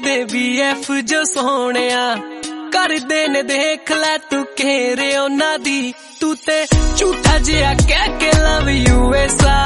दे BF जो सोहणिया करदे ने देख लै तू घेरे उन्हां दी तू ते झूठा जिहा कह के लव यू ऐसा